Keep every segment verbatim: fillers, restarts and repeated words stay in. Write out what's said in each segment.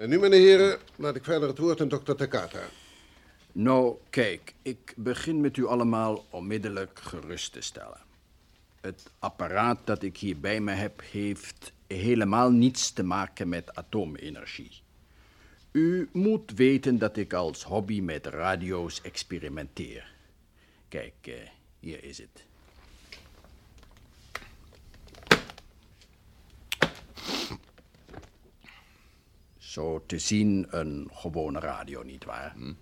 En nu, mijn heren, laat ik verder het woord aan dokter Takata. Nou, kijk, ik begin met u allemaal onmiddellijk gerust te stellen. Het apparaat dat ik hier bij me heb, heeft helemaal niets te maken met atoomenergie. U moet weten dat ik als hobby met radio's experimenteer. Kijk, eh, hier is het. Zo te zien een gewone radio, nietwaar? Hm.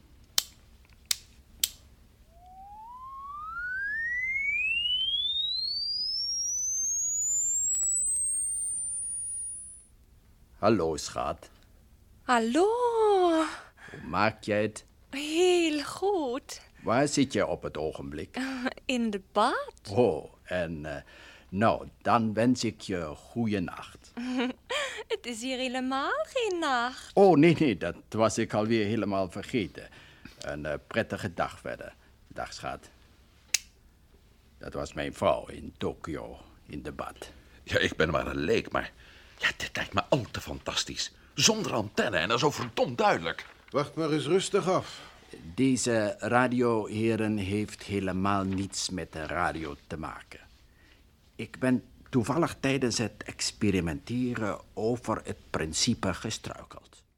Hallo, schat. Hallo. Hoe maak jij het? Heel goed. Waar zit je op het ogenblik? In de bad. Oh, en uh, nou, dan wens ik je goeie nacht. Het is hier helemaal geen nacht. Oh, nee, nee, dat was ik alweer helemaal vergeten. Een uh, prettige dag verder. Dag, schat. Dat was mijn vrouw in Tokio, in de bad. Ja, ik ben maar een leek, maar ja, dit lijkt me al te fantastisch. Zonder antenne en dan zo verdomd duidelijk. Wacht maar eens rustig af. Deze radio, heren, heeft helemaal niets met de radio te maken. Ik ben toevallig tijdens het experimenteren over het principe gestruikeld.